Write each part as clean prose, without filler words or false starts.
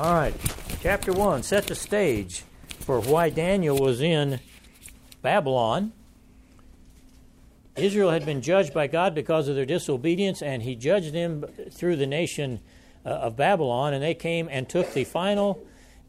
All right, chapter 1 set the stage for why Daniel was in Babylon. Israel had been judged by God because of their disobedience, and he judged them through the nation of Babylon, and they came and took the final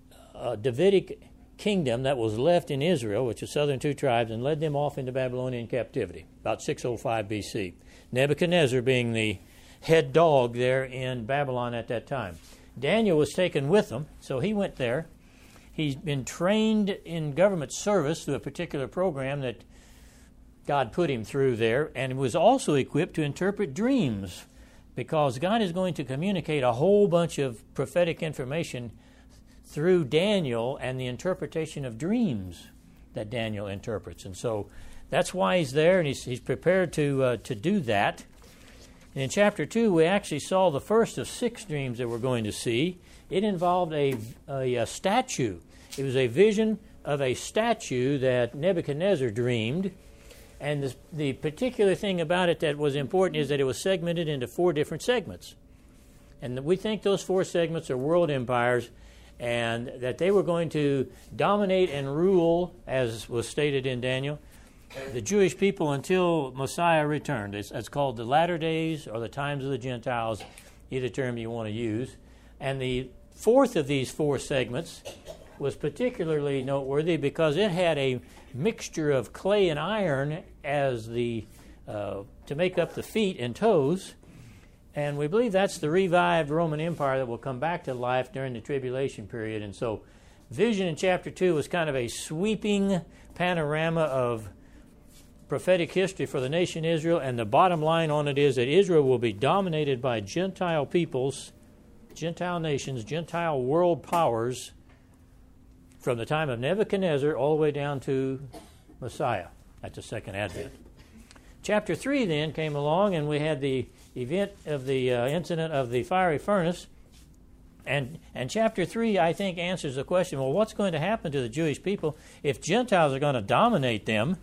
Davidic kingdom that was left in Israel, which is southern two tribes, and led them off into Babylonian captivity, about 605 BC. Nebuchadnezzar being the head dog there in Babylon at that time. Daniel was taken with them, so he went there. He's been trained in government service through a particular program that God put him through there, and was also equipped to interpret dreams, because God is going to communicate a whole bunch of prophetic information through Daniel and the interpretation of dreams that Daniel interprets. And so that's why he's there, and he's prepared to do that. And in chapter 2, we actually saw the first of 6 dreams that we're going to see. It involved a statue. It was a vision of a statue that Nebuchadnezzar dreamed. And the particular thing about it that was important is that it was segmented into 4 different segments. And we think those 4 segments are world empires, and that they were going to dominate and rule, as was stated in Daniel, the Jewish people until Messiah returned. It's called the latter days or the times of the Gentiles, either term you want to use. And the 4th of these 4 segments was particularly noteworthy because it had a mixture of clay and iron as to make up the feet and toes. And we believe that's the revived Roman Empire that will come back to life during the tribulation period. And so vision in chapter 2 was kind of a sweeping panorama of prophetic history for the nation Israel, and the bottom line on it is that Israel will be dominated by Gentile peoples, Gentile nations, Gentile world powers from the time of Nebuchadnezzar all the way down to Messiah at the second advent. Chapter 3 then came along, and we had the event of the incident of the fiery furnace. And chapter 3, I think, answers the question, well, what's going to happen to the Jewish people if Gentiles are going to dominate them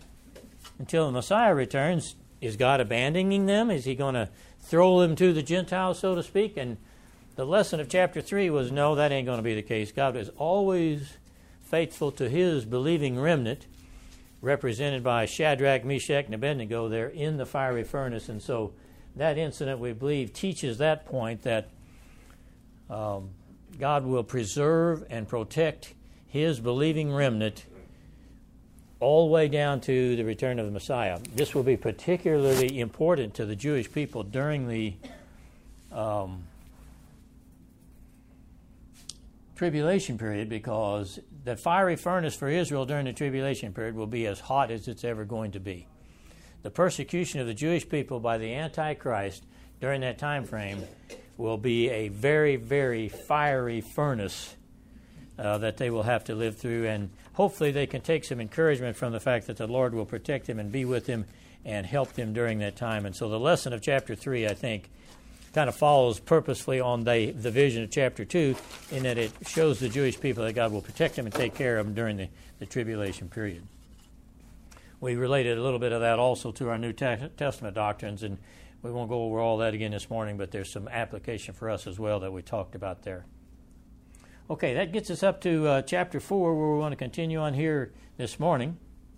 until the Messiah returns? Is God abandoning them? Is he going to throw them to the Gentiles, so to speak? And the lesson of chapter 3 was, no, that ain't going to be the case. God is always faithful to his believing remnant, represented by Shadrach, Meshach, and Abednego there in the fiery furnace. And so that incident, we believe, teaches that point, that God will preserve and protect his believing remnant all the way down to the return of the Messiah. This will be particularly important to the Jewish people during the tribulation period, because the fiery furnace for Israel during the tribulation period will be as hot as it's ever going to be. The persecution of the Jewish people by the Antichrist during that time frame will be a very, very fiery furnace that they will have to live through, and hopefully they can take some encouragement from the fact that the Lord will protect them and be with them and help them during that time. And so the lesson of chapter 3, I think, kind of follows purposefully on the vision of chapter 2, in that it shows the Jewish people that God will protect them and take care of them during the tribulation period. We related a little bit of that also to our New Testament doctrines, and we won't go over all that again this morning, but there's some application for us as well that we talked about there. Okay, that gets us up to chapter 4, where we want to continue on here this morning.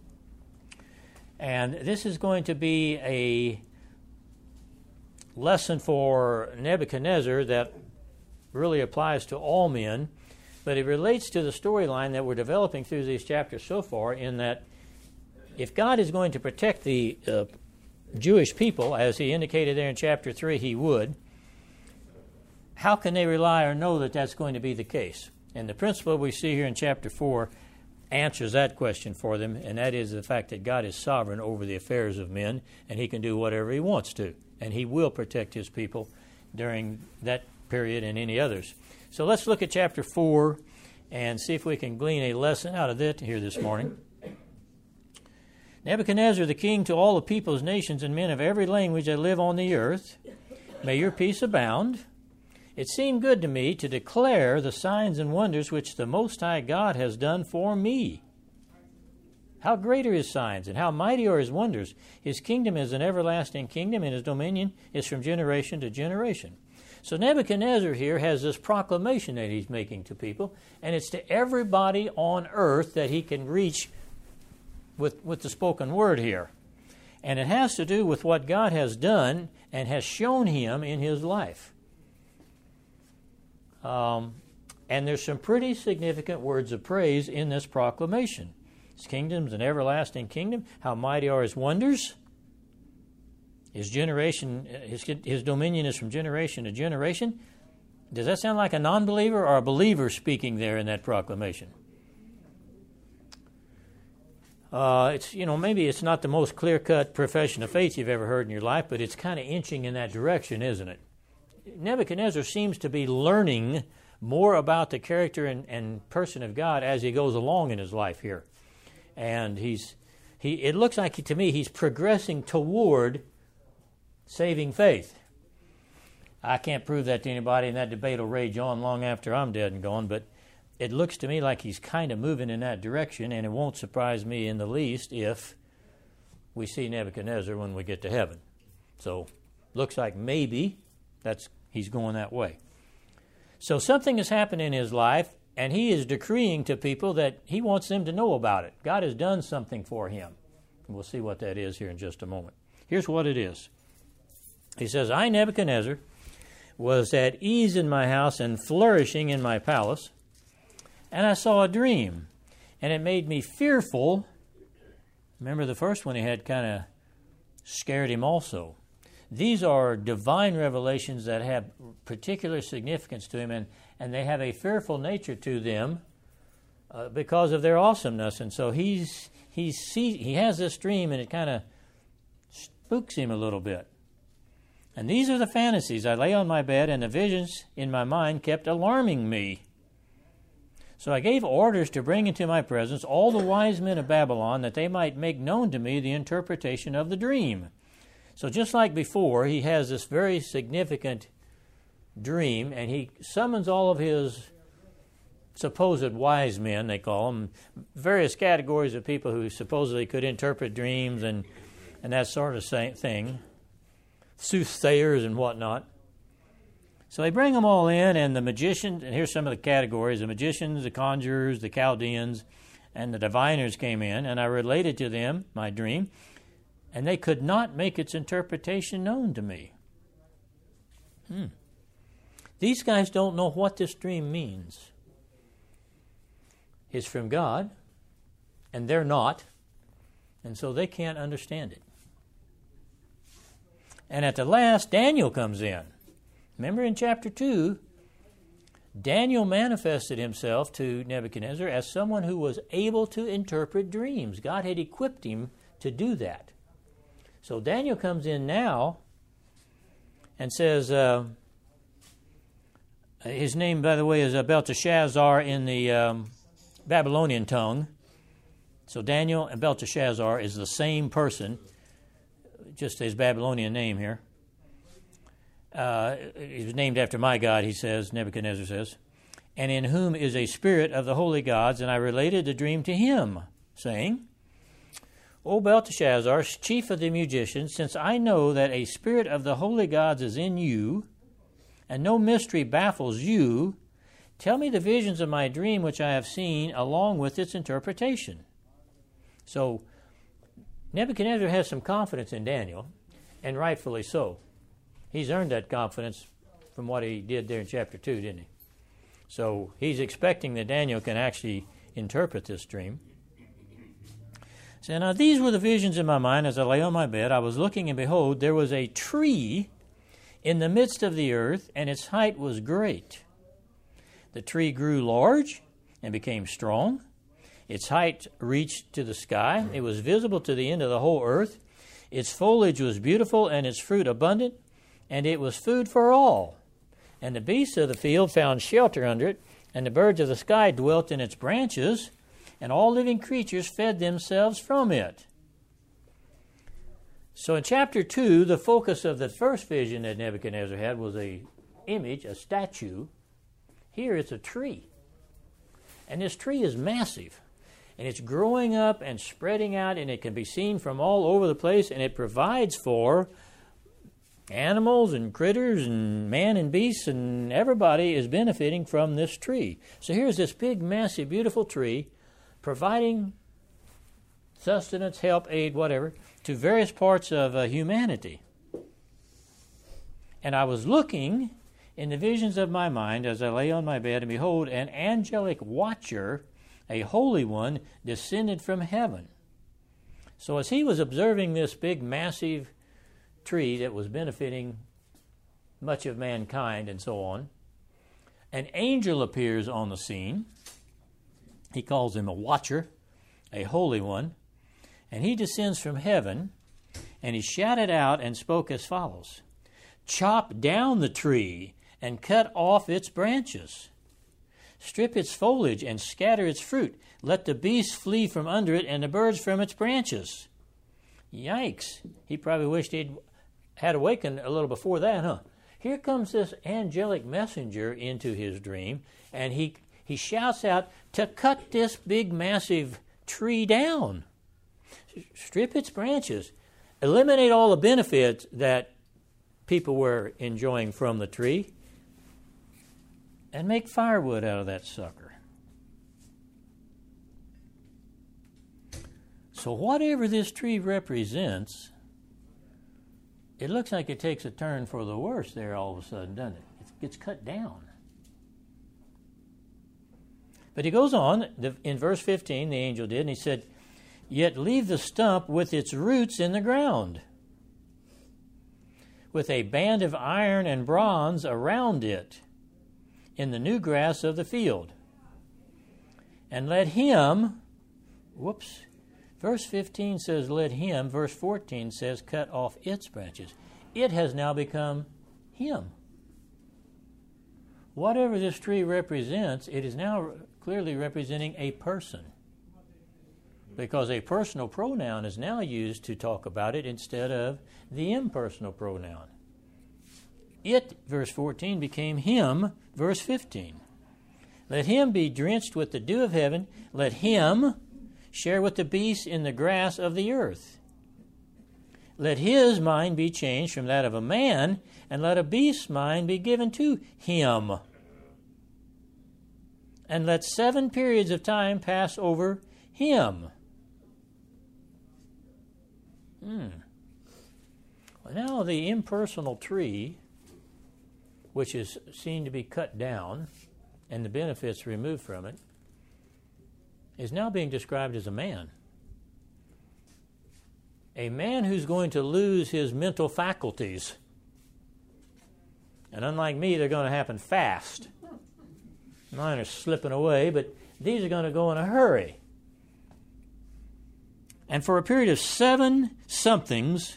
And this is going to be a lesson for Nebuchadnezzar that really applies to all men, but it relates to the storyline that we're developing through these chapters so far, in that if God is going to protect the Jewish people, as he indicated there in chapter 3 he would, how can they rely or know that that's going to be the case? And the principle we see here in chapter 4 answers that question for them, and that is the fact that God is sovereign over the affairs of men, and he can do whatever he wants to, and he will protect his people during that period and any others. So let's look at chapter 4 and see if we can glean a lesson out of it here this morning. Nebuchadnezzar the king, to all the peoples, nations, and men of every language that live on the earth, may your peace abound. It seemed good to me to declare the signs and wonders which the Most High God has done for me. How great are his signs, and how mighty are his wonders. His kingdom is an everlasting kingdom, and his dominion is from generation to generation. So Nebuchadnezzar here has this proclamation that he's making to people, and it's to everybody on earth that he can reach with the spoken word here. And it has to do with what God has done and has shown him in his life. And there's some pretty significant words of praise in this proclamation. His kingdom's an everlasting kingdom. How mighty are his wonders. His dominion is from generation to generation. Does that sound like a non-believer or a believer speaking there in that proclamation? Maybe it's not the most clear-cut profession of faith you've ever heard in your life, but it's kind of inching in that direction, isn't it? Nebuchadnezzar seems to be learning more about the character and person of God as he goes along in his life here. And it looks like to me he's progressing toward saving faith. I can't prove that to anybody, and that debate will rage on long after I'm dead and gone, but it looks to me like he's kind of moving in that direction, and it won't surprise me in the least if we see Nebuchadnezzar when we get to heaven. So, looks like maybe he's going that way. So something has happened in his life, and he is decreeing to people that he wants them to know about it. God has done something for him. And we'll see what that is here in just a moment. Here's what it is. He says, I, Nebuchadnezzar, was at ease in my house and flourishing in my palace, and I saw a dream, and it made me fearful. Remember the first one he had kind of scared him also. These are divine revelations that have particular significance to him, and they have a fearful nature to them because of their awesomeness. And so he has this dream, and it kind of spooks him a little bit. And these are the fantasies. I lay on my bed, and the visions in my mind kept alarming me. So I gave orders to bring into my presence all the wise men of Babylon, that they might make known to me the interpretation of the dream. So just like before, he has this very significant dream, and he summons all of his supposed wise men, they call them, various categories of people who supposedly could interpret dreams and that sort of thing, soothsayers and whatnot. So they bring them all in, and the magicians, and here's some of the categories, the magicians, the conjurers, the Chaldeans, and the diviners came in, and I related to them my dream, and they could not make its interpretation known to me. These guys don't know what this dream means. It's from God, and they're not, and so they can't understand it. And at the last, Daniel comes in. Remember in chapter 2, Daniel manifested himself to Nebuchadnezzar as someone who was able to interpret dreams. God had equipped him to do that. So Daniel comes in now and says, his name, by the way, is Belteshazzar in the Babylonian tongue. So Daniel and Belteshazzar is the same person, just his Babylonian name here. He was named after my God, he says, Nebuchadnezzar says, and in whom is a spirit of the holy gods, and I related the dream to him, saying, O Belteshazzar, chief of the magicians, since I know that a spirit of the holy gods is in you, and no mystery baffles you, tell me the visions of my dream which I have seen, along with its interpretation. So Nebuchadnezzar has some confidence in Daniel, and rightfully so. He's earned that confidence from what he did there in chapter 2, didn't he? So he's expecting that Daniel can actually interpret this dream. So now these were the visions in my mind as I lay on my bed. I was looking, and behold, there was a tree in the midst of the earth, and its height was great. The tree grew large and became strong. Its height reached to the sky. It was visible to the end of the whole earth. Its foliage was beautiful, and its fruit abundant, and it was food for all. And the beasts of the field found shelter under it, and the birds of the sky dwelt in its branches, and all living creatures fed themselves from it. So in chapter 2, the focus of the first vision that Nebuchadnezzar had was an image, a statue. Here it's a tree. And this tree is massive. And it's growing up and spreading out, and it can be seen from all over the place, and it provides for Animals and critters and man and beasts and everybody is benefiting from this tree. So here's this big, massive, beautiful tree providing sustenance, help, aid, whatever, to various parts of humanity. And I was looking in the visions of my mind as I lay on my bed, and behold, an angelic watcher, a holy one, descended from heaven. So as he was observing this big, massive tree that was benefiting much of mankind and so on, an angel appears on the scene. He calls him a watcher, a holy one, and he descends from heaven, and he shouted out and spoke as follows: "Chop down the tree and cut off its branches. Strip its foliage and scatter its fruit. Let the beasts flee from under it and the birds from its branches." Yikes. He probably wished he'd had awakened a little before that, huh? Here comes this angelic messenger into his dream, and he shouts out to cut this big, massive tree down. Strip its branches. Eliminate all the benefits that people were enjoying from the tree, and make firewood out of that sucker. So whatever this tree represents, it looks like it takes a turn for the worse there all of a sudden, doesn't it? It gets cut down. But he goes on, in verse 15, the angel did, and he said, "Yet leave the stump with its roots in the ground, with a band of iron and bronze around it, in the new grass of the field. And let him," verse 15 says let him, verse 14 says cut off its branches. It has now become him. Whatever this tree represents, it is now clearly representing a person, because a personal pronoun is now used to talk about it instead of the impersonal pronoun. It, verse 14, became him, verse 15. Let him be drenched with the dew of heaven. Let him share with the beasts in the grass of the earth. Let his mind be changed from that of a man, and let a beast's mind be given to him. And let 7 periods of time pass over him. Well, now the impersonal tree, which is seen to be cut down and the benefits removed from it, is now being described as a man. A man who's going to lose his mental faculties. And unlike me, they're going to happen fast. Mine are slipping away, but these are going to go in a hurry. And for a period of 7 somethings,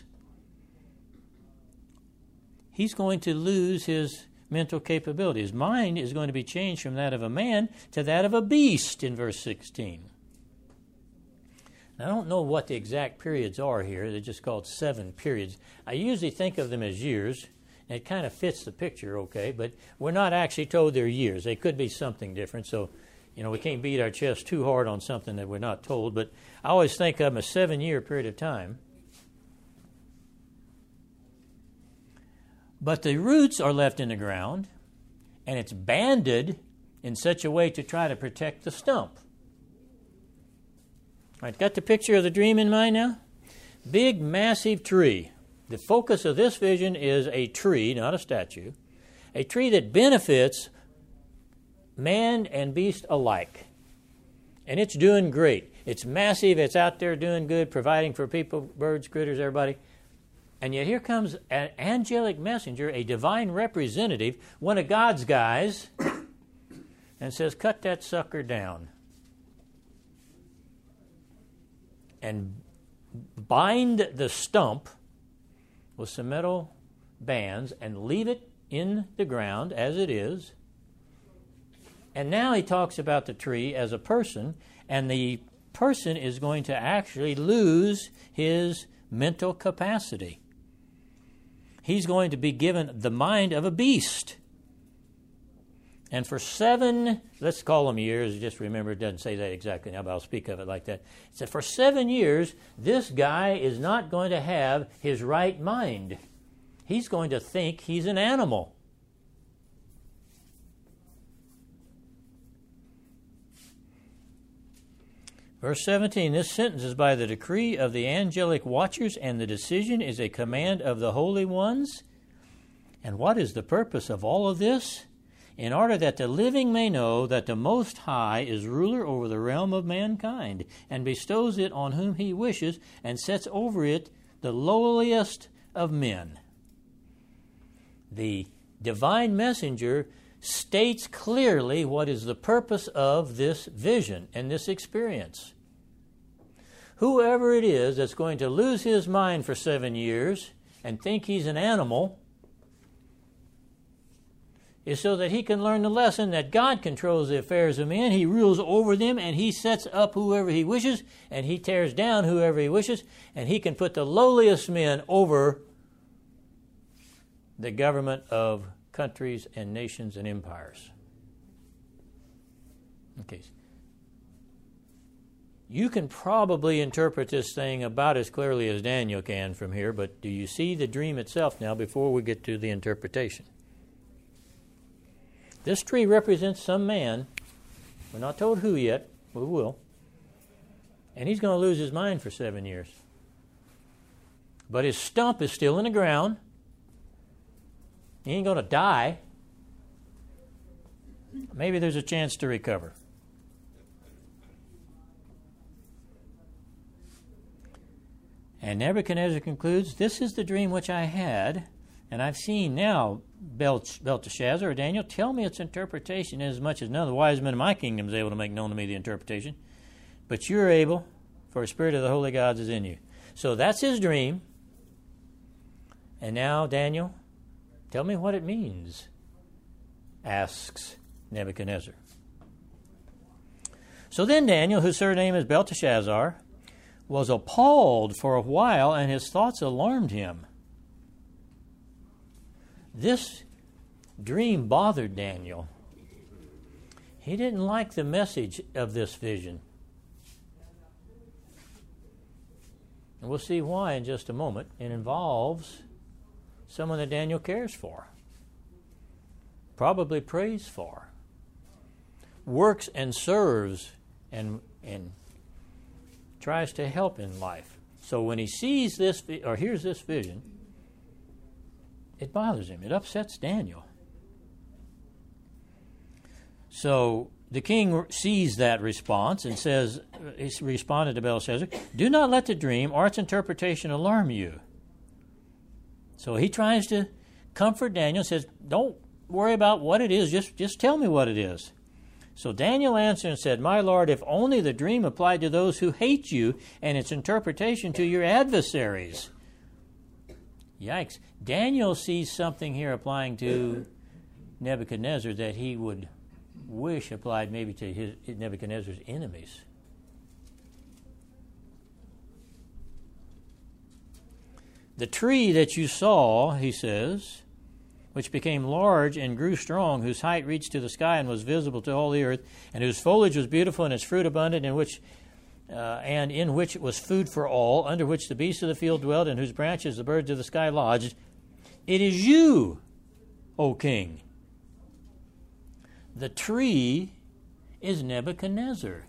he's going to lose his mental capability. His mind is going to be changed from that of a man to that of a beast in verse 16. Now, I don't know what the exact periods are here. They're just called 7 periods. I usually think of them as years, and it kind of fits the picture okay, but we're not actually told they're years. They could be something different, so we can't beat our chest too hard on something that we're not told, but I always think of them a 7-year period of time. But the roots are left in the ground, and it's banded in such a way to try to protect the stump. All right, got the picture of the dream in mind now? Big, massive tree. The focus of this vision is a tree, not a statue, a tree that benefits man and beast alike. And it's doing great. It's massive. It's out there doing good, providing for people, birds, critters, everybody. And yet here comes an angelic messenger, a divine representative, one of God's guys, and says, cut that sucker down. And bind the stump with some metal bands and leave it in the ground as it is. And now he talks about the tree as a person, and the person is going to actually lose his mental capacity. He's going to be given the mind of a beast. And for 7, let's call them years, just remember it doesn't say that exactly now, but I'll speak of it like that. So for 7 years, this guy is not going to have his right mind. he's going to think he's an animal. Verse 17, this sentence is by the decree of the angelic watchers, and the decision is a command of the holy ones. And what is the purpose of all of this? In order that the living may know that the Most High is ruler over the realm of mankind, and bestows it on whom he wishes, and sets over it the lowliest of men. The divine messenger states clearly what is the purpose of this vision and this experience. Whoever it is that's going to lose his mind for 7 years and think he's an animal is so that he can learn the lesson that God controls the affairs of men. He rules over them, and he sets up whoever he wishes, and he tears down whoever he wishes, and he can put the lowliest men over the government of countries and nations and empires. Okay. You can probably interpret this thing about as clearly as Daniel can from here, but do you see the dream itself now before we get to the interpretation? This tree represents some man. We're not told who yet. We will. And he's going to lose his mind for 7 years. But his stump is still in the ground. He ain't going to die. Maybe there's a chance to recover. And Nebuchadnezzar concludes, this is the dream which I had, and I've seen now. Belteshazzar or Daniel, tell me its interpretation, inasmuch as none of the wise men of my kingdom is able to make known to me the interpretation. But you're able, for the spirit of the holy gods is in you. So that's his dream. And now, Daniel, tell me what it means, asks Nebuchadnezzar. So then Daniel, whose surname is Belteshazzar, was appalled for a while, and his thoughts alarmed him. This dream bothered Daniel. He didn't like the message of this vision. And we'll see why in just a moment. It involves someone that Daniel cares for, probably prays for, works and serves and tries to help in life. So when he sees this or hears this vision, it bothers him. It upsets Daniel. So the king sees that response and says, he responded to Belshazzar, do not let the dream or its interpretation alarm you. So he tries to comfort Daniel, says, don't worry about what it is, just tell me what it is. So Daniel answered and said, my lord, if only the dream applied to those who hate you and its interpretation to your adversaries. Yikes. Daniel sees something here applying to Nebuchadnezzar that he would wish applied maybe to Nebuchadnezzar's enemies. The tree that you saw, he says, which became large and grew strong, whose height reached to the sky and was visible to all the earth, and whose foliage was beautiful and its fruit abundant, in which it was food for all, under which the beasts of the field dwelt, and whose branches the birds of the sky lodged. It is you, O king. The tree is Nebuchadnezzar.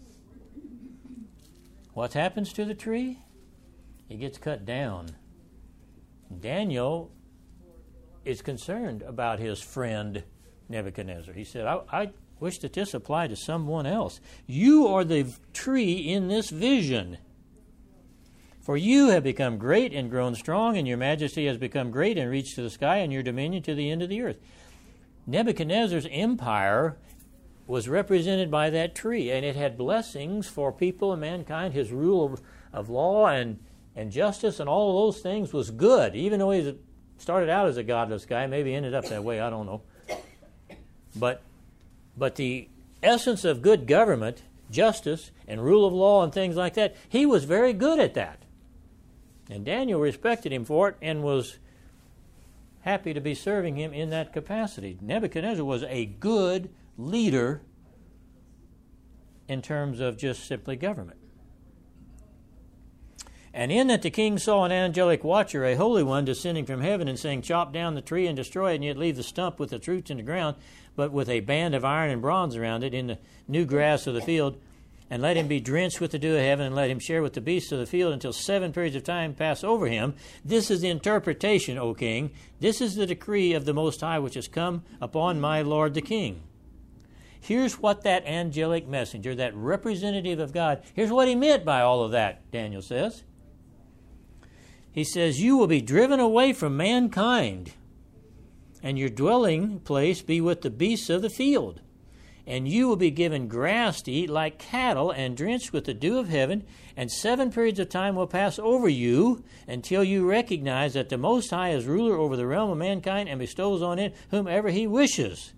What happens to the tree? It gets cut down. Daniel is concerned about his friend Nebuchadnezzar. He said, I wish that this applied to someone else. You are the tree in this vision. For you have become great and grown strong, and your majesty has become great and reached to the sky, and your dominion to the end of the earth. Nebuchadnezzar's empire was represented by that tree, and it had blessings for people and mankind. His rule of law and justice and all of those things was good, even though he started out as a godless guy, maybe ended up that way, I don't know. But the essence of good government, justice, and rule of law and things like that, he was very good at that. And Daniel respected him for it and was happy to be serving him in that capacity. Nebuchadnezzar was a good leader in terms of just simply government. And in that the king saw an angelic watcher, a holy one, descending from heaven and saying, chop down the tree and destroy it, and yet leave the stump with its roots in the ground, but with a band of iron and bronze around it in the new grass of the field. And let him be drenched with the dew of heaven, and let him share with the beasts of the field until 7 periods of time pass over him. This is the interpretation, O king. This is the decree of the Most High, which has come upon my lord the king. Here's what that angelic messenger, that representative of God, here's what he meant by all of that, Daniel says. He says, you will be driven away from mankind, and your dwelling place be with the beasts of the field. And you will be given grass to eat like cattle, and drenched with the dew of heaven, and 7 periods of time will pass over you until you recognize that the Most High is ruler over the realm of mankind and bestows on it whomever he wishes.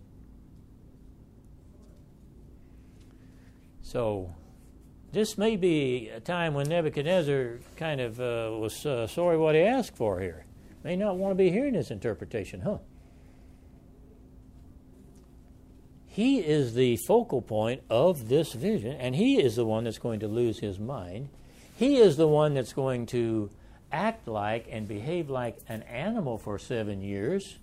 So, this may be a time when Nebuchadnezzar kind of was sorry what he asked for here. May not want to be hearing this interpretation, huh? He is the focal point of this vision, and he is the one that's going to lose his mind. He is the one that's going to act like and behave like an animal for 7 years.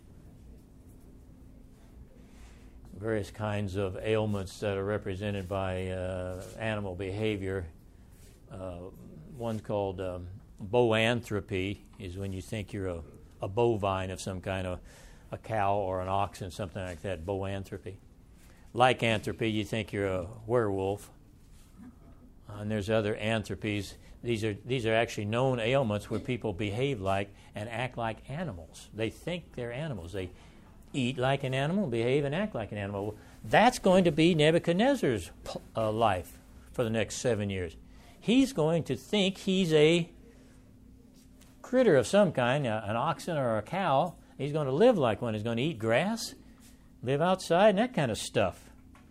Various kinds of ailments that are represented by animal behavior. One's called boanthropy, is when you think you're a bovine of some kind, of a cow or an oxen, something like that, boanthropy. Lycanthropy, you think you're a werewolf. And there's other anthropies. These are actually known ailments where people behave like and act like animals. They think they're animals. They eat like an animal, behave and act like an animal. That's going to be Nebuchadnezzar's life for the next 7 years. He's going to think he's a critter of some kind, an oxen or a cow. He's going to live like one. He's going to eat grass, live outside, and that kind of stuff.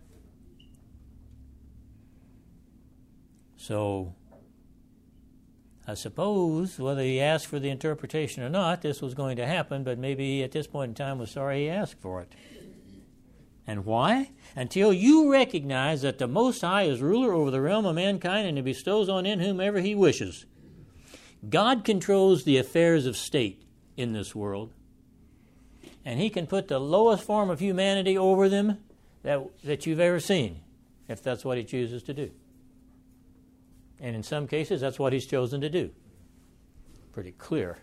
So, I suppose, whether he asked for the interpretation or not, this was going to happen, but maybe he, at this point in time, was sorry he asked for it. And why? Until you recognize that the Most High is ruler over the realm of mankind, and he bestows on it whomever he wishes. God controls the affairs of state in this world. And he can put the lowest form of humanity over them that you've ever seen, if that's what he chooses to do. And in some cases, that's what he's chosen to do. Pretty clear.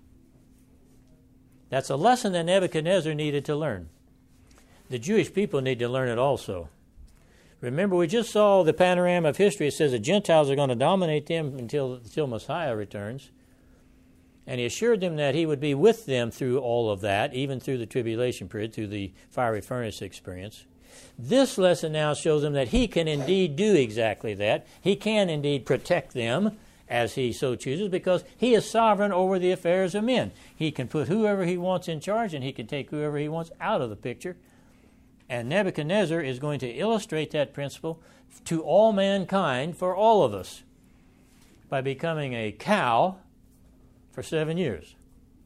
That's a lesson that Nebuchadnezzar needed to learn. The Jewish people need to learn it also. Remember, we just saw the panorama of history. It says the Gentiles are going to dominate them until Messiah returns. And he assured them that he would be with them through all of that, even through the tribulation period, through the fiery furnace experience. This lesson now shows them that he can indeed do exactly that. He can indeed protect them as he so chooses, because he is sovereign over the affairs of men. He can put whoever he wants in charge, and he can take whoever he wants out of the picture. And Nebuchadnezzar is going to illustrate that principle to all mankind, for all of us, by becoming a cow for 7 years.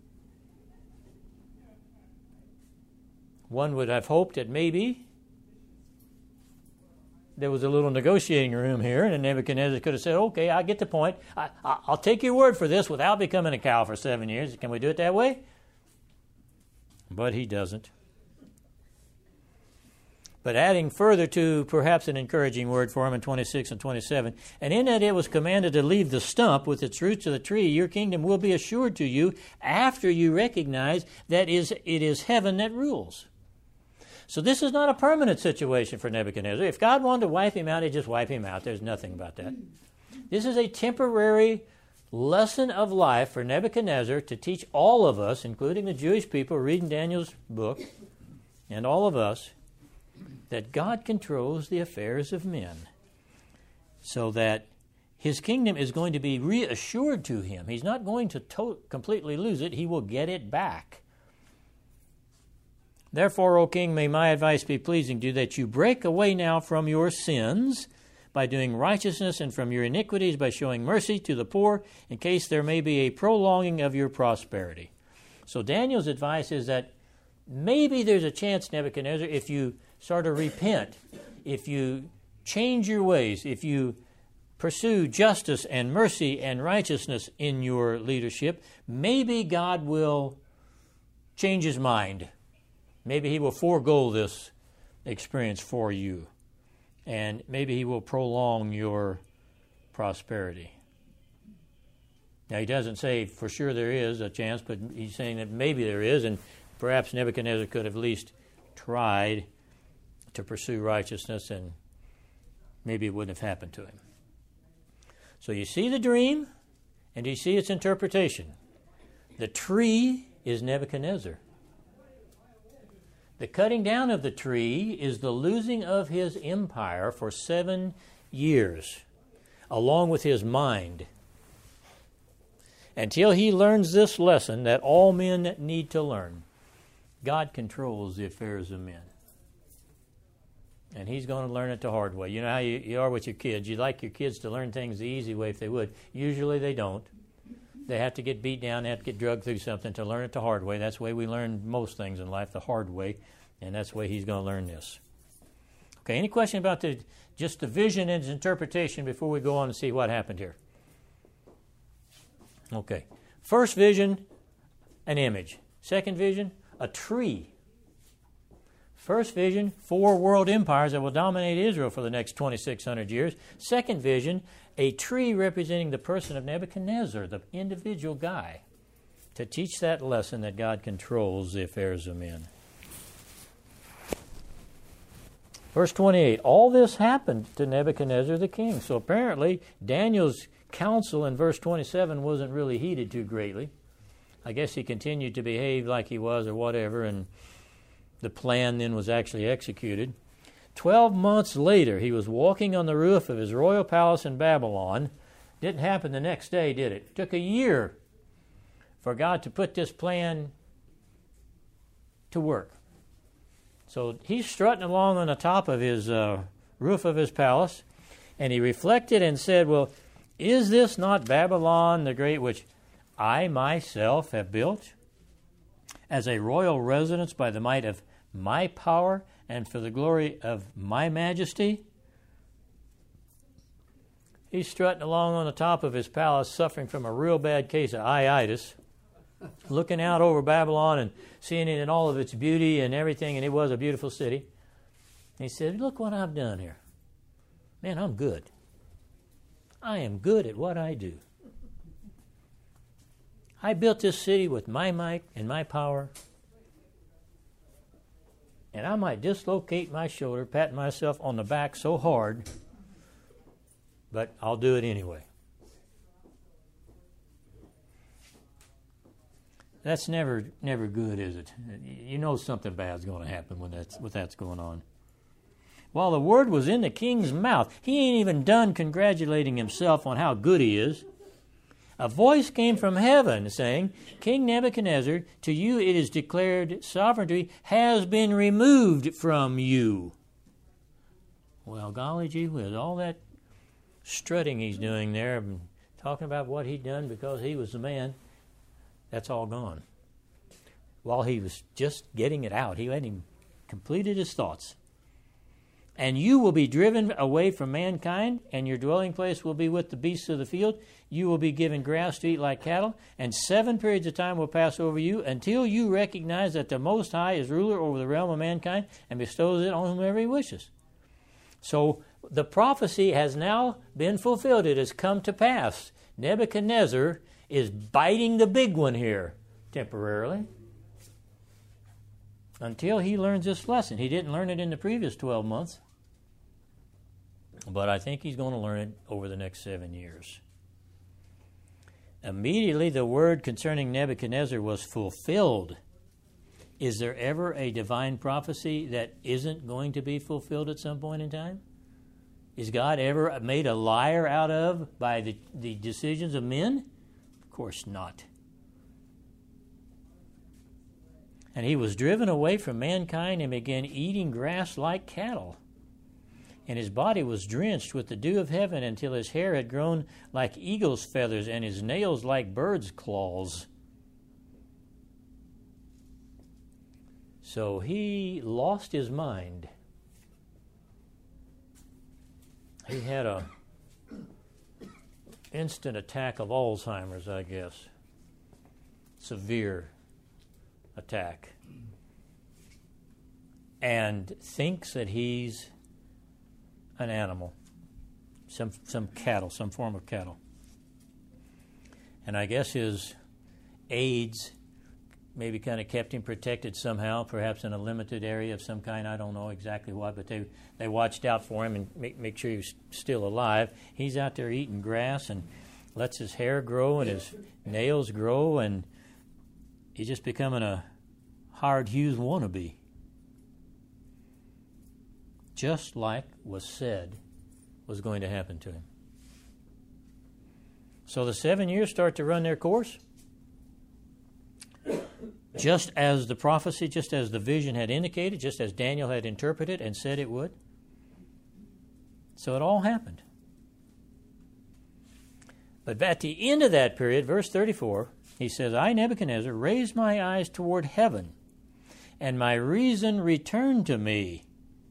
One would have hoped that maybe there was a little negotiating room here, and Nebuchadnezzar could have said, okay, I get the point. I'll take your word for this without becoming a cow for 7 years. Can we do it that way? But he doesn't. But adding further to perhaps an encouraging word for him in 26 and 27, and in that it was commanded to leave the stump with its roots of the tree, your kingdom will be assured to you after you recognize that it is heaven that rules. So this is not a permanent situation for Nebuchadnezzar. If God wanted to wipe him out, he'd just wipe him out. There's nothing about that. This is a temporary lesson of life for Nebuchadnezzar to teach all of us, including the Jewish people reading Daniel's book, and all of us, that God controls the affairs of men, so that his kingdom is going to be reassured to him. He's not going to completely lose it. He will get it back. Therefore, O king, may my advice be pleasing to you, that you break away now from your sins by doing righteousness, and from your iniquities by showing mercy to the poor, in case there may be a prolonging of your prosperity. So Daniel's advice is that maybe there's a chance, Nebuchadnezzar, if you sort of repent, if you change your ways, if you pursue justice and mercy and righteousness in your leadership, maybe God will change his mind. Maybe he will forego this experience for you. And maybe he will prolong your prosperity. Now, he doesn't say for sure there is a chance, but he's saying that maybe there is, and perhaps Nebuchadnezzar could have at least tried to pursue righteousness, and maybe it wouldn't have happened to him. So you see the dream, and you see its interpretation. The tree is Nebuchadnezzar. The cutting down of the tree is the losing of his empire for 7 years, along with his mind, until he learns this lesson that all men need to learn. God controls the affairs of men. And he's going to learn it the hard way. You know how you are with your kids. You like your kids to learn things the easy way if they would. Usually they don't. They have to get beat down, they have to get drugged through something to learn it the hard way. That's the way we learn most things in life, the hard way. And that's the way he's going to learn this. Okay, any question about just the vision and its interpretation before we go on and see what happened here? Okay. First vision, an image. Second vision, a tree. First vision, 4 world empires that will dominate Israel for the next 2,600 years. Second vision, a tree representing the person of Nebuchadnezzar, the individual guy, to teach that lesson that God controls the affairs of men. Verse 28, all this happened to Nebuchadnezzar the king. So apparently Daniel's counsel in verse 27 wasn't really heeded too greatly. I guess he continued to behave like he was or whatever, and the plan then was actually executed. 12 months later, he was walking on the roof of his royal palace in Babylon. Didn't happen the next day, did it? It took a year for God to put this plan to work. So he's strutting along on the top of his roof of his palace, and he reflected and said, well, is this not Babylon the Great, which I myself have built as a royal residence by the might of my power and for the glory of my majesty? He's strutting along on the top of his palace, suffering from a real bad case of iitis, looking out over Babylon and seeing it in all of its beauty and everything, and it was a beautiful city. He said, look what I've done here. Man, I'm good. I am good at what I do. I built this city with my might and my power, and I might dislocate my shoulder, patting myself on the back so hard, but I'll do it anyway. That's never good, is it? You know something bad's going to happen when that's going on. While the word was in the king's mouth, he ain't even done congratulating himself on how good he is. A voice came from heaven saying, King Nebuchadnezzar, to you it is declared sovereignty has been removed from you. Well, golly gee whiz, all that strutting he's doing there, talking about what he'd done because he was the man, that's all gone. While he was just getting it out, he hadn't even completed his thoughts. And you will be driven away from mankind, and your dwelling place will be with the beasts of the field. You will be given grass to eat like cattle, and 7 periods of time will pass over you until you recognize that the Most High is ruler over the realm of mankind and bestows it on whomever he wishes. So the prophecy has now been fulfilled. It has come to pass. Nebuchadnezzar is biting the big one here temporarily until he learns this lesson. He didn't learn it in the previous 12 months. But I think he's going to learn it over the next 7 years. Immediately the word concerning Nebuchadnezzar was fulfilled. Is there ever a divine prophecy that isn't going to be fulfilled at some point in time? Is God ever made a liar out of by the decisions of men? Of course not. And he was driven away from mankind and began eating grass like cattle. And his body was drenched with the dew of heaven until his hair had grown like eagle's feathers and his nails like bird's claws. So he lost his mind. He had a instant attack of Alzheimer's, I guess. Severe attack. And thinks that he's an animal, some cattle, some form of cattle. And I guess his aides maybe kind of kept him protected somehow, perhaps in a limited area of some kind. I don't know exactly what, but they watched out for him and make sure he was still alive. He's out there eating grass and lets his hair grow and his nails grow, and he's just becoming a Howard Hughes wannabe. Just like was said was going to happen to him. So the 7 years start to run their course. Just as the prophecy, just as the vision had indicated, just as Daniel had interpreted and said it would. So it all happened. But at the end of that period, verse 34, he says, I, Nebuchadnezzar, raised my eyes toward heaven, and my reason returned to me.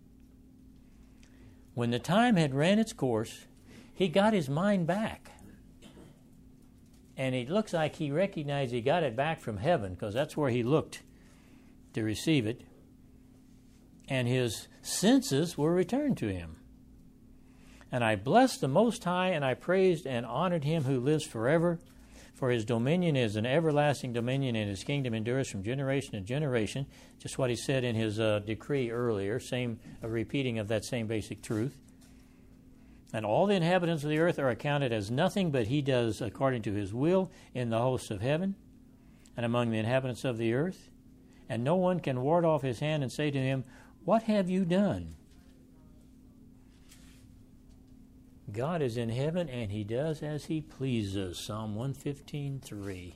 When the time had ran its course, he got his mind back. And it looks like he recognized he got it back from heaven, because that's where he looked to receive it. And his senses were returned to him. And I blessed the Most High, and I praised and honored him who lives forever. For his dominion is an everlasting dominion, and his kingdom endures from generation to generation. Just what he said in his decree earlier, a repeating of that same basic truth. And all the inhabitants of the earth are accounted as nothing, but he does according to his will in the hosts of heaven and among the inhabitants of the earth. And no one can ward off his hand and say to him, what have you done? God is in heaven, and he does as he pleases. Psalm 115:3.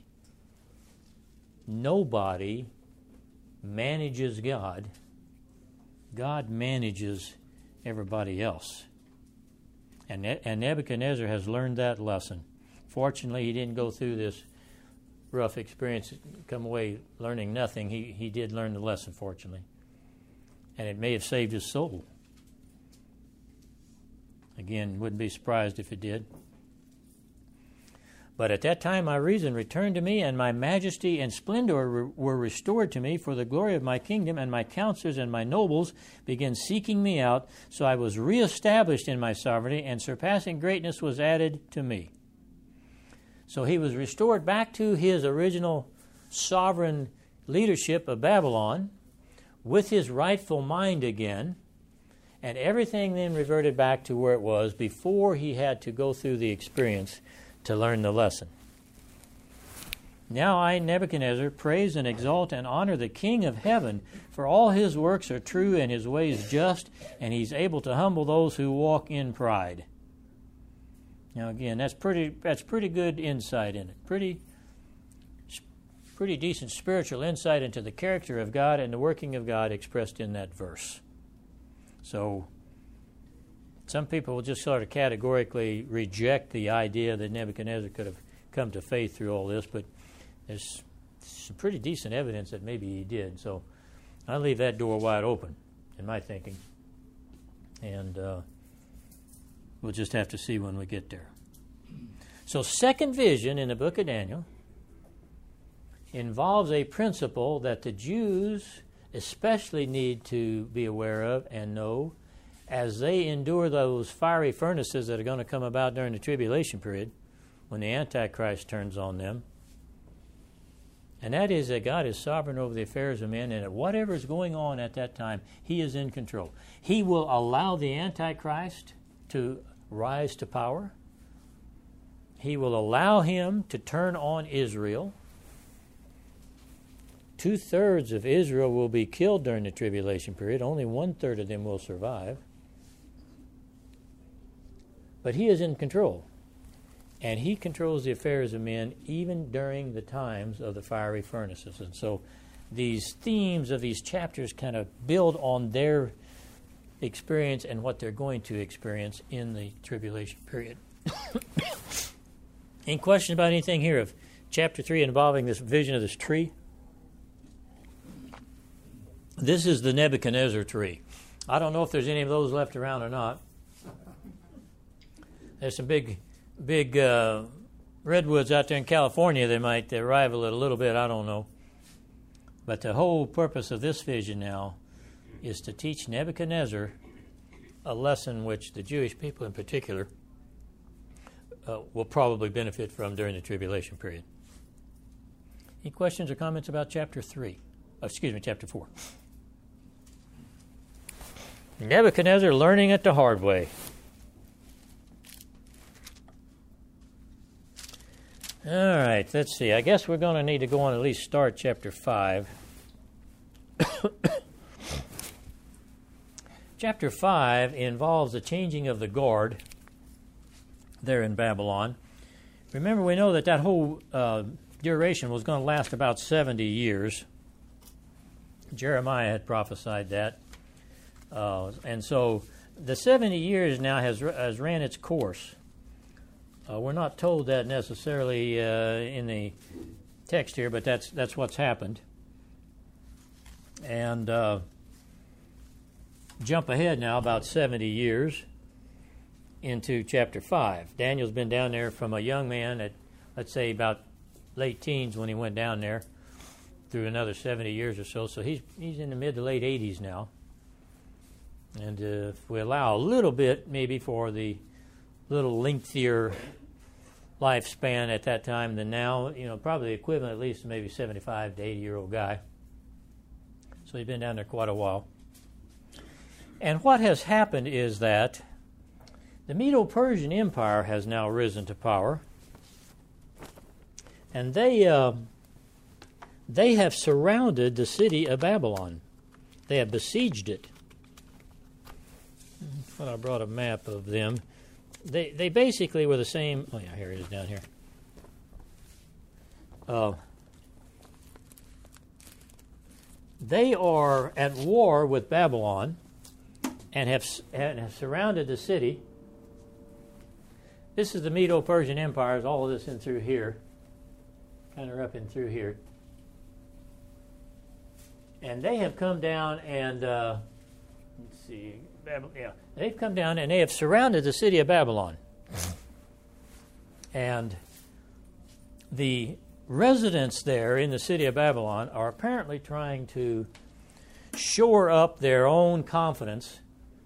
Nobody manages God. God manages everybody else. And Nebuchadnezzar has learned that lesson. Fortunately, he didn't go through this rough experience, come away learning nothing. He did learn the lesson, fortunately. And it may have saved his soul. Again, wouldn't be surprised if it did. But at that time my reason returned to me, and my majesty and splendor were restored to me for the glory of my kingdom, and my counselors and my nobles began seeking me out. So I was reestablished in my sovereignty, and surpassing greatness was added to me. So he was restored back to his original sovereign leadership of Babylon with his rightful mind again, and everything then reverted back to where it was before he had to go through the experience to learn the lesson. Now I, Nebuchadnezzar, praise and exalt and honor the King of heaven, for all his works are true and his ways just, and he's able to humble those who walk in pride. Now again, that's pretty good insight in it. Pretty decent spiritual insight into the character of God and the working of God expressed in that verse. So some people will just sort of categorically reject the idea that Nebuchadnezzar could have come to faith through all this, but there's some pretty decent evidence that maybe he did. So I leave that door wide open in my thinking. And we'll just have to see when we get there. So second vision in the book of Daniel involves a principle that the Jews especially need to be aware of and know as they endure those fiery furnaces that are going to come about during the tribulation period when the Antichrist turns on them. And that is that God is sovereign over the affairs of men, and that whatever is going on at that time, he is in control. He will allow the Antichrist to rise to power. He will allow him to turn on Israel. 2/3 of Israel will be killed during the tribulation period. Only 1/3 of them will survive. But he is in control. And he controls the affairs of men even during the times of the fiery furnaces. And so these themes of these chapters kind of build on their experience and what they're going to experience in the tribulation period. Any question about anything here of chapter 3 involving this vision of this tree? This is the Nebuchadnezzar tree. I don't know if there's any of those left around or not. There's some big big redwoods out there in California, they might rival it a little bit, I don't know. But the whole purpose of this vision now is to teach Nebuchadnezzar a lesson which the Jewish people in particular will probably benefit from during the tribulation period. Any questions or comments about chapter 4? Nebuchadnezzar learning it the hard way. All right, let's see. I guess we're going to need to go on at least start chapter 5. Chapter 5 involves the changing of the guard there in Babylon. Remember, we know that whole duration was going to last about 70 years. Jeremiah had prophesied that. And so the 70 years now has ran its course. We're not told that necessarily in the text here, but that's what's happened. And jump ahead now about 70 years into chapter 5. Daniel's been down there from a young man at, let's say, about late teens when he went down there, through another 70 years or so. So he's in the mid to late 80s now. And if we allow a little bit maybe for the little lengthier lifespan at that time than now, probably the equivalent at least to maybe 75 to 80-year-old guy. So he's been down there quite a while. And what has happened is that the Medo-Persian Empire has now risen to power, and they have surrounded the city of Babylon. They have besieged it. Well, I brought a map of them. They basically were the same. Oh yeah, here it is down here. They are at war with Babylon and have surrounded the city. This is the Medo-Persian Empire. All of this in through here, kind of up in through here. And they have come down and let's see. They've come down and they have surrounded the city of Babylon. And the residents there in the city of Babylon are apparently trying to shore up their own confidence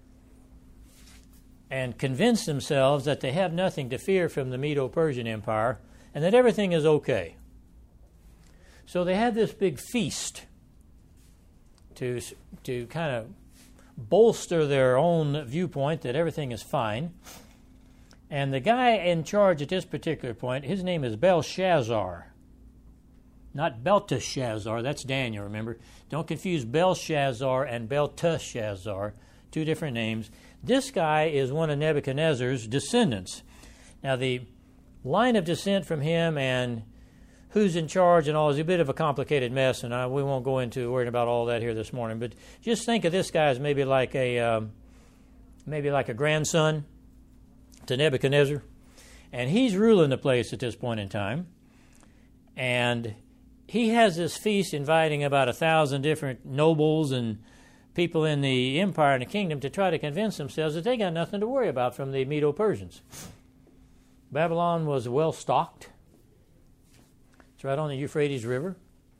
and convince themselves that they have nothing to fear from the Medo-Persian Empire and that everything is okay. So they have this big feast to kind of bolster their own viewpoint that everything is fine. And the guy in charge at this particular point, his name is Belshazzar. Not Belteshazzar, that's Daniel, remember. Don't confuse Belshazzar and Belteshazzar, two different names. This guy is one of Nebuchadnezzar's descendants. Now, the line of descent from him and who's in charge and all is a bit of a complicated mess, and we won't go into worrying about all that here this morning. But just think of this guy as maybe like a grandson to Nebuchadnezzar, and he's ruling the place at this point in time. And he has this feast inviting about 1,000 different nobles and people in the empire and the kingdom to try to convince themselves that they got nothing to worry about from the Medo-Persians. Babylon was well stocked. It's right on the Euphrates River.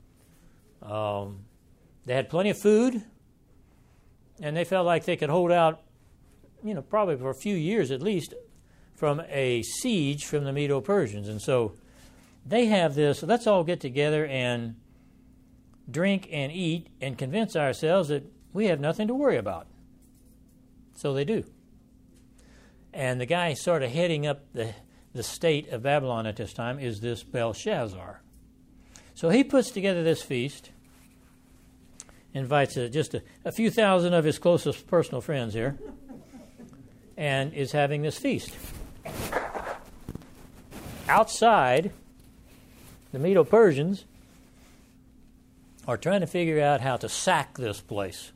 They had plenty of food, and they felt like they could hold out, probably for a few years at least, from a siege from the Medo-Persians. And so they have this, let's all get together and drink and eat and convince ourselves that we have nothing to worry about. So they do. And the guy sort of heading up the state of Babylon at this time is this Belshazzar. So he puts together this feast, invites just a few thousand of his closest personal friends here, and is having this feast. Outside, the Medo-Persians are trying to figure out how to sack this place.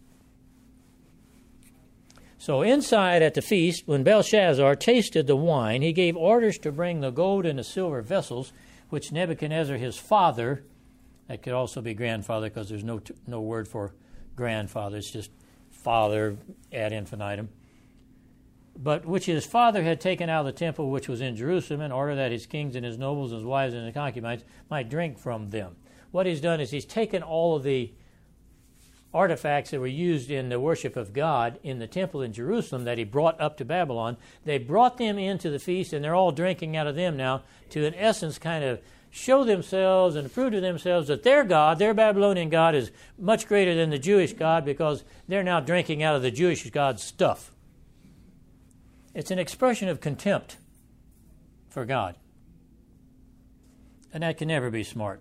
So inside at the feast, when Belshazzar tasted the wine, he gave orders to bring the gold and the silver vessels, which Nebuchadnezzar, his father, that could also be grandfather because there's no word for grandfather, it's just father ad infinitum, but which his father had taken out of the temple which was in Jerusalem, in order that his kings and his nobles and his wives and his concubines might drink from them. What he's done is he's taken all of the artifacts that were used in the worship of God in the temple in Jerusalem that he brought up to Babylon. They brought them into the feast, and they're all drinking out of them now to, in essence, kind of show themselves and prove to themselves that their God, their Babylonian God, is much greater than the Jewish God, because they're now drinking out of the Jewish God's stuff. It's an expression of contempt for God. And that can never be smart.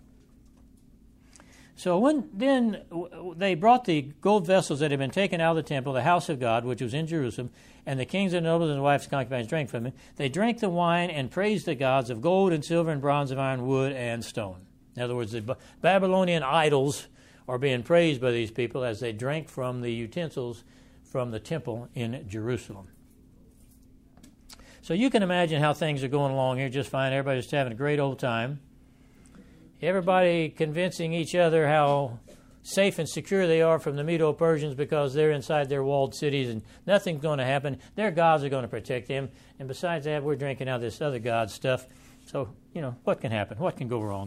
So when then they brought the gold vessels that had been taken out of the temple, the house of God, which was in Jerusalem, and the kings and nobles and wives and concubines drank from it. They drank the wine and praised the gods of gold and silver and bronze and iron, wood and stone. In other words, the Babylonian idols are being praised by these people as they drank from the utensils from the temple in Jerusalem. So you can imagine how things are going along here just fine. Everybody's just having a great old time. Everybody convincing each other how safe and secure they are from the Medo-Persians because they're inside their walled cities and nothing's going to happen. Their gods are going to protect them. And besides that, we're drinking out this other god stuff. So, what can happen? What can go wrong?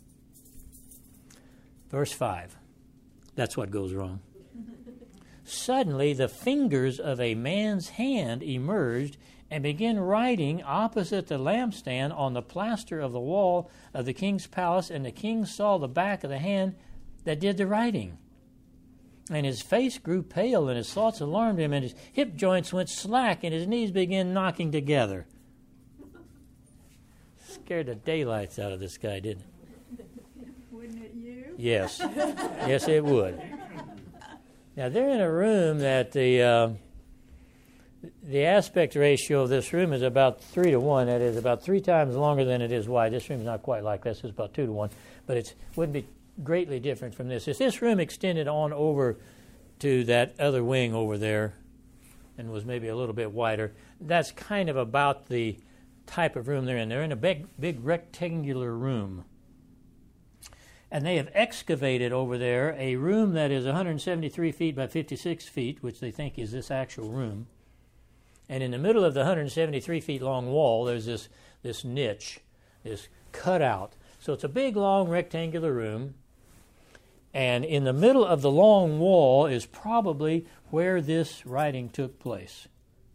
Verse 5. That's what goes wrong. Suddenly, the fingers of a man's hand emerged and began writing opposite the lampstand on the plaster of the wall of the king's palace, and the king saw the back of the hand that did the writing. And his face grew pale, and his thoughts alarmed him, and his hip joints went slack, and his knees began knocking together. Scared the daylights out of this guy, didn't it? Wouldn't it you? Yes. Yes, it would. Now, they're in a room that the aspect ratio of this room is about 3 to 1. That is about 3 times longer than it is wide. This room is not quite like this. It's about 2 to 1. But it wouldn't be greatly different from this. If this room extended on over to that other wing over there and was maybe a little bit wider, that's kind of about the type of room they're in. They're in a big rectangular room. And they have excavated over there a room that is 173 feet by 56 feet, which they think is this actual room. And in the middle of the 173 feet long wall, there's this niche, this cutout. So it's a big, long, rectangular room. And in the middle of the long wall is probably where this writing took place.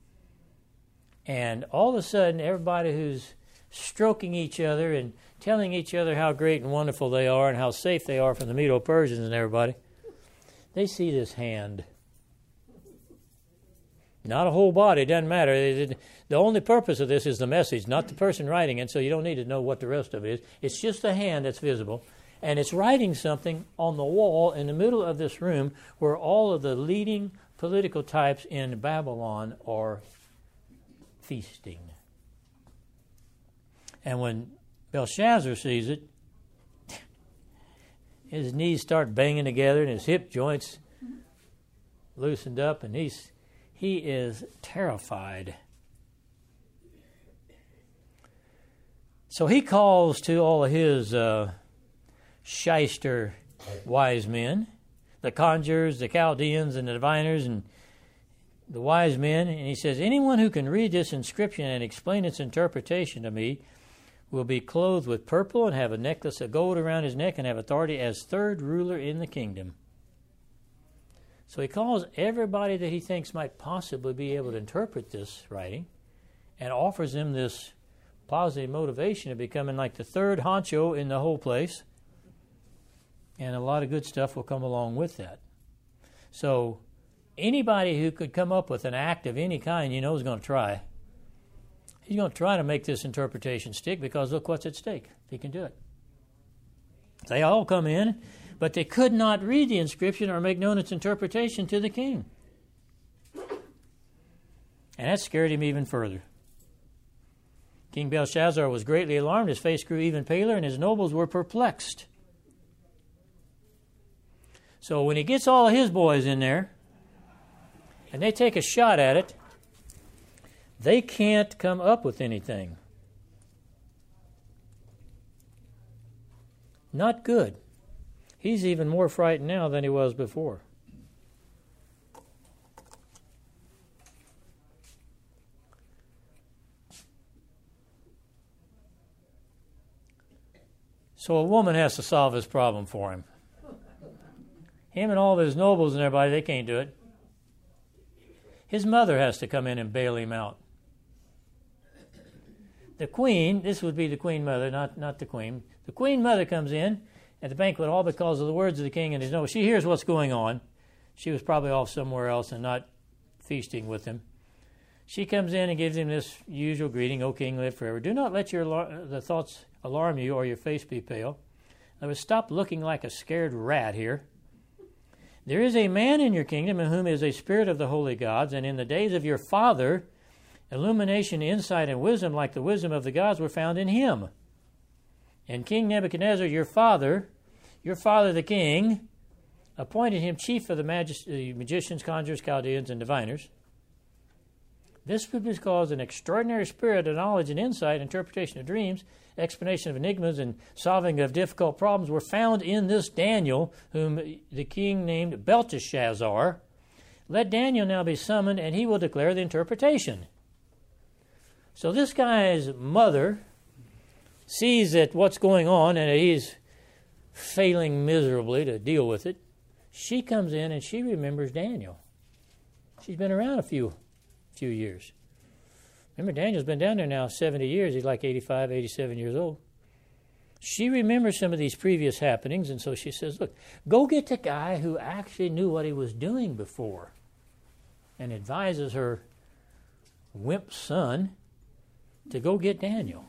And all of a sudden, everybody who's stroking each other and telling each other how great and wonderful they are and how safe they are from the Medo-Persians and everybody, they see this hand. Not a whole body, it doesn't matter. The only purpose of this is the message, not the person writing it, so you don't need to know what the rest of it is. It's just the hand that's visible, and it's writing something on the wall in the middle of this room where all of the leading political types in Babylon are feasting. And when Belshazzar sees it, his knees start banging together and his hip joints loosened up, and he is terrified. So he calls to all of his shyster wise men, the conjurers, the Chaldeans, and the diviners, and the wise men, and he says, anyone who can read this inscription and explain its interpretation to me will be clothed with purple and have a necklace of gold around his neck and have authority as third ruler in the kingdom. So he calls everybody that he thinks might possibly be able to interpret this writing and offers them this positive motivation of becoming like the third honcho in the whole place. And a lot of good stuff will come along with that. So anybody who could come up with an act of any kind, is going to try. He's going to try to make this interpretation stick because look what's at stake. He can do it. They all come in, but they could not read the inscription or make known its interpretation to the king. And that scared him even further. King Belshazzar was greatly alarmed. His face grew even paler, and his nobles were perplexed. So when he gets all of his boys in there, and they take a shot at it, they can't come up with anything. Not good. He's even more frightened now than he was before. So a woman has to solve his problem for him. Him and all of his nobles and everybody, they can't do it. His mother has to come in and bail him out. The queen, this would be the queen mother, not the queen. The queen mother comes in at the banquet all because of the words of the king and his nobles. She hears what's going on. She was probably off somewhere else and not feasting with him. She comes in and gives him this usual greeting, O king, live forever. Do not let the thoughts alarm you or your face be pale. In other words, stop looking like a scared rat here. There is a man in your kingdom in whom is a spirit of the holy gods, and in the days of your father, illumination, insight, and wisdom like the wisdom of the gods were found in him. And King Nebuchadnezzar, your father the king, appointed him chief of the magicians, conjurers, Chaldeans, and diviners. This was because an extraordinary spirit of knowledge and insight, interpretation of dreams, explanation of enigmas, and solving of difficult problems were found in this Daniel, whom the king named Belteshazzar. Let Daniel now be summoned, and he will declare the interpretation. So this guy's mother sees that what's going on and that he's failing miserably to deal with it. She comes in and she remembers Daniel. She's been around a few years. Remember, Daniel's been down there now 70 years. He's like 85, 87 years old. She remembers some of these previous happenings, and so she says, look, go get the guy who actually knew what he was doing before, and advises her wimp son to go get Daniel.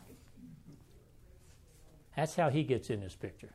That's how he gets in this picture.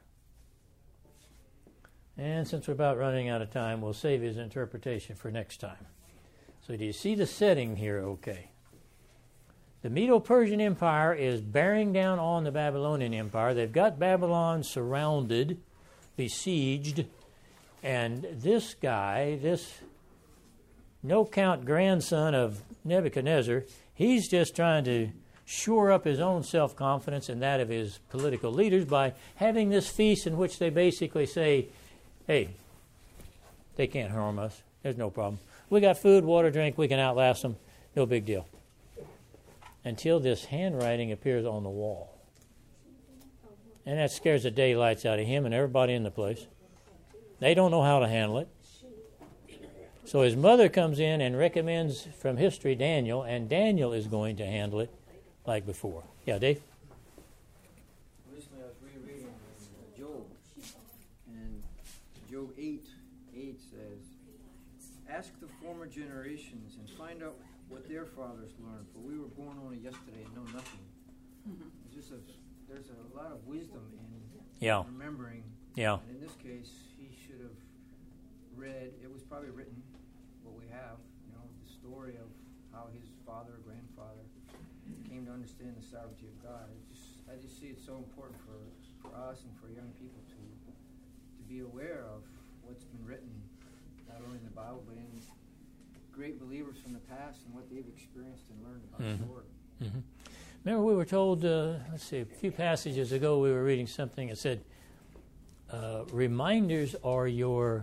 And since we're about running out of time, we'll save his interpretation for next time. So do you see the setting here okay? The Medo-Persian Empire is bearing down on the Babylonian Empire. They've got Babylon surrounded, besieged, and this guy, this no-count grandson of Nebuchadnezzar, he's just trying to shore up his own self-confidence and that of his political leaders by having this feast in which they basically say, hey, they can't harm us. There's no problem. We got food, water, drink. We can outlast them. No big deal. Until this handwriting appears on the wall. And that scares the daylights out of him and everybody in the place. They don't know how to handle it. So his mother comes in and recommends from history Daniel, and Daniel is going to handle it like before. Yeah, Dave? Recently I was rereading Job, and Job 8:8 says, ask the former generations and find out what their fathers learned, for we were born only yesterday and know nothing. Mm-hmm. There's a lot of wisdom in remembering. Yeah. And in this case, he should have read, it was probably written, what we have, the story of how his father or grandfather came to understand the sovereignty of God. I just see it so important for us and for young people to be aware of what's been written, not only in the Bible, but in great believers from the past and what they've experienced and learned about the Lord. Mm-hmm. Remember, we were told, a few passages ago, we were reading something that said, reminders are your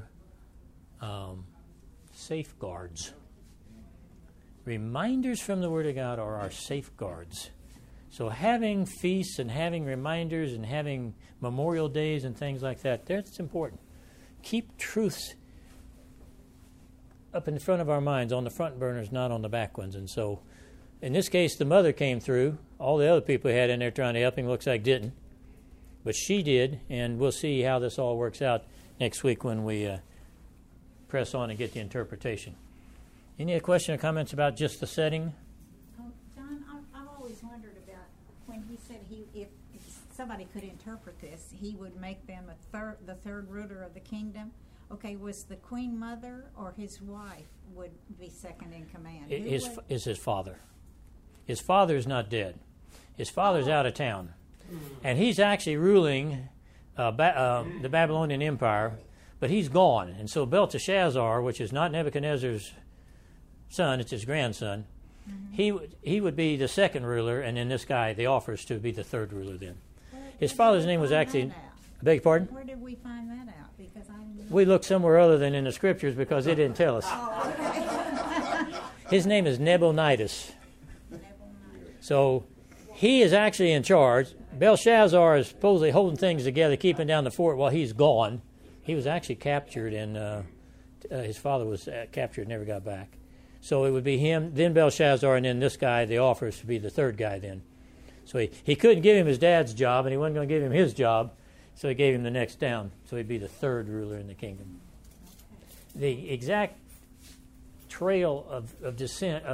safeguards. Reminders from the Word of God are our safeguards. So having feasts and having reminders and having memorial days and things like that, that's important. Keep truths up in front of our minds, on the front burners, not on the back ones. And so, in this case, the mother came through. All the other people we had in there trying to help him looks like didn't. But she did, and we'll see how this all works out next week when we press on and get the interpretation. Any question or comments about just the setting? Oh, John, I've always wondered about when he said if somebody could interpret this, he would make them the third ruler of the kingdom. Okay, was the queen mother or his wife would be second in command? Is his father. His father is not dead. His father's out of town. And he's actually ruling the Babylonian Empire, but he's gone. And so Belteshazzar, which is not Nebuchadnezzar's son, it's his grandson, he would be the second ruler, and then this guy, the offers to be the third ruler then. His father's name was actually... I beg your pardon? Where did we find that out? Because I didn't know. We looked somewhere other than in the scriptures because it didn't tell us. Oh, okay. His name is Nabonidus. So he is actually in charge. Belshazzar is supposedly holding things together, keeping down the fort while he's gone. He was actually captured, and his father was captured and never got back. So it would be him, then Belshazzar, and then this guy, the offers, to be the third guy then. So he couldn't give him his dad's job, and he wasn't going to give him his job, so he gave him the next down. So he'd be the third ruler in the kingdom. The exact trail of descent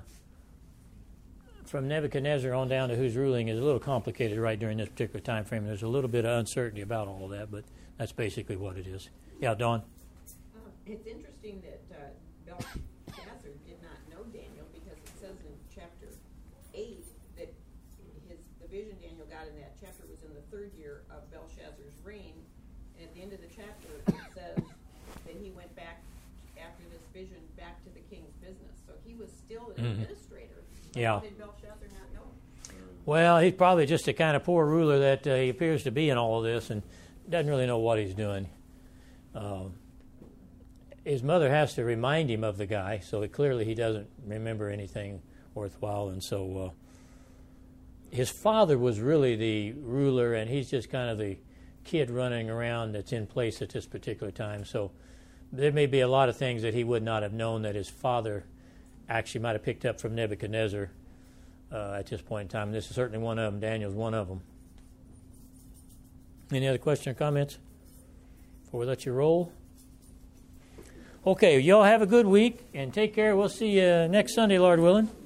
from Nebuchadnezzar on down to who's ruling is a little complicated right during this particular time frame. There's a little bit of uncertainty about all of that, but that's basically what it is. Yeah, Dawn? It's interesting that Belshazzar did not know Daniel, because it says in chapter 8 that the vision Daniel got in that chapter was in the 3rd year of Belshazzar's reign. And at the end of the chapter, it says that he went back after this vision back to the king's business. So he was still an administrator. Yeah. How did Belshazzar not know him? Well, he's probably just a kind of poor ruler that he appears to be in all of this and doesn't really know what he's doing. His mother has to remind him of the guy, so clearly he doesn't remember anything worthwhile. And so his father was really the ruler, and he's just kind of the kid running around that's in place at this particular time. So there may be a lot of things that he would not have known that his father actually might have picked up from Nebuchadnezzar at this point in time. This is certainly one of them. Daniel's one of them. Any other questions or comments before we let you roll? Okay, y'all have a good week and take care. We'll see you next Sunday, Lord willing.